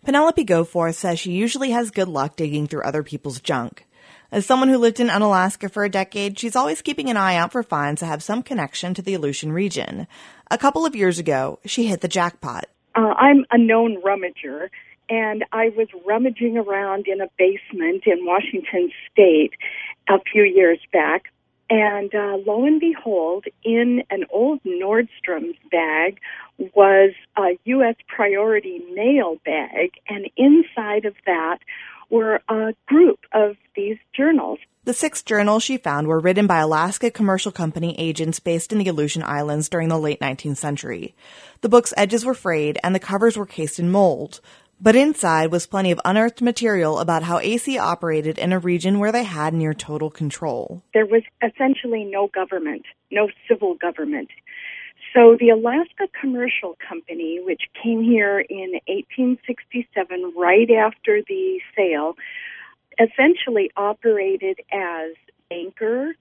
Penelope Goforth says she usually has good luck digging through other people's junk. As someone who lived in Unalaska for a decade, she's always keeping an eye out for finds that have some connection to the Aleutian region. A couple of years ago, she hit the jackpot. I'm a known rummager, and I was rummaging around in a basement in Washington State a few years back, and lo and behold, in an old Nordstrom's bag was a U.S. Priority Mail bag, and inside of that were a group of these journals. The 6 journals she found were written by Alaska Commercial Company agents based in the Aleutian Islands during the late 19th century. The book's edges were frayed and the covers were cased in mold. But inside was plenty of unearthed material about how AC operated in a region where they had near total control. There was essentially no government, no civil government. So the Alaska Commercial Company, which came here in 1867, right after the sale, essentially operated as banker,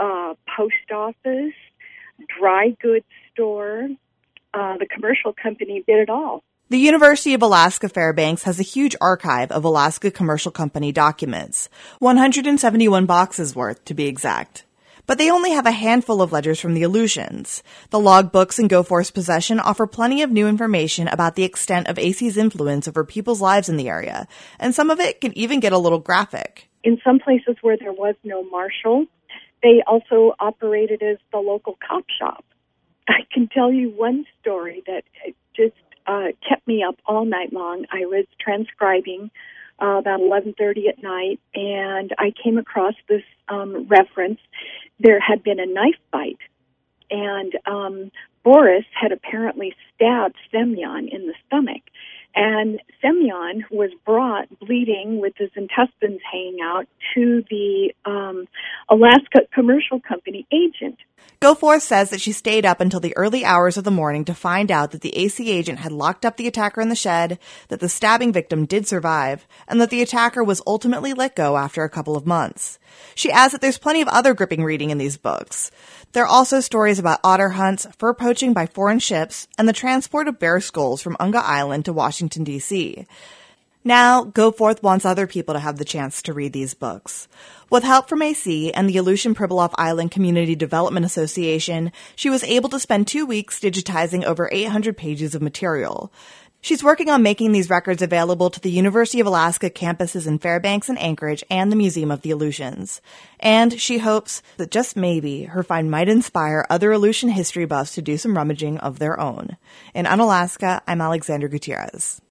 post office, dry goods store. The commercial company did it all. The University of Alaska Fairbanks has a huge archive of Alaska Commercial Company documents, 171 boxes worth to be exact. But they only have a handful of ledgers from the Aleutians. The logbooks in Goforth's possession offer plenty of new information about the extent of AC's influence over people's lives in the area, and some of it can even get a little graphic. In some places where there was no marshal, they also operated as the local cop shop. I can tell you one story that just kept me up all night long. I was transcribing about 11:30 at night, and I came across this reference. There had been a knife bite, and Boris had apparently stabbed Semyon in the stomach. And Semyon was brought bleeding with his intestines hanging out to the Alaska Commercial Company agent. Goforth says that she stayed up until the early hours of the morning to find out that the AC agent had locked up the attacker in the shed, that the stabbing victim did survive, and that the attacker was ultimately let go after a couple of months. She adds that there's plenty of other gripping reading in these books. There are also stories about otter hunts, fur poaching by foreign ships, and the transport of bear skulls from Unga Island to Washington, D.C. Now, Goforth wants other people to have the chance to read these books. With help from AC and the Aleutian Pribilof Island Community Development Association, she was able to spend 2 weeks digitizing over 800 pages of material. She's working on making these records available to the University of Alaska campuses in Fairbanks and Anchorage and the Museum of the Aleutians. And she hopes that just maybe her find might inspire other Aleutian history buffs to do some rummaging of their own. In Unalaska, I'm Alexandra Gutierrez.